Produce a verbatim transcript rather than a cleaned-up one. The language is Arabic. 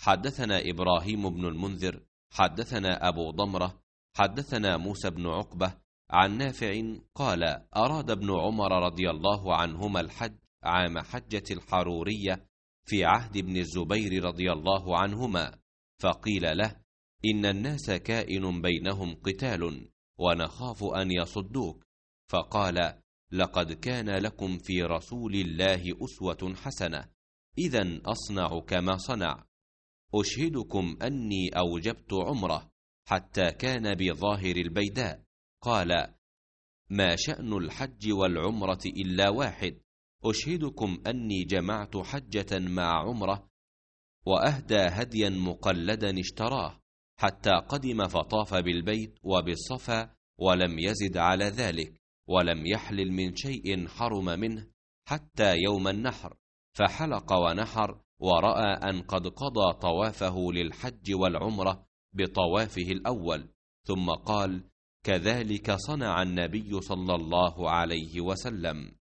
حدثنا إبراهيم بن المنذر حدثنا أبو ضمرة حدثنا موسى بن عقبة عن نافع قال: أراد ابن عمر رضي الله عنهما الحج عام حجة الحرورية في عهد ابن الزبير رضي الله عنهما، فقيل له: إن الناس كائن بينهم قتال ونخاف أن يصدوك، فقال: لقد كان لكم في رسول الله أسوة حسنة، إذن أصنع كما صنع. أشهدكم أني أوجبت عمره حتى كان بظاهر البيداء. قال: ما شأن الحج والعمرة إلا واحد. أشهدكم أني جمعت حجة مع عمرة، وأهدى هديا مقلدا اشتراه حتى قدم فطاف بالبيت وبالصفا، ولم يزد على ذلك، ولم يحلل من شيء حرم منه حتى يوم النحر، فحلق ونحر، ورأى أن قد قضى طوافه للحج والعمرة بطوافه الأول، ثم قال: كذلك صنع النبي صلى الله عليه وسلم.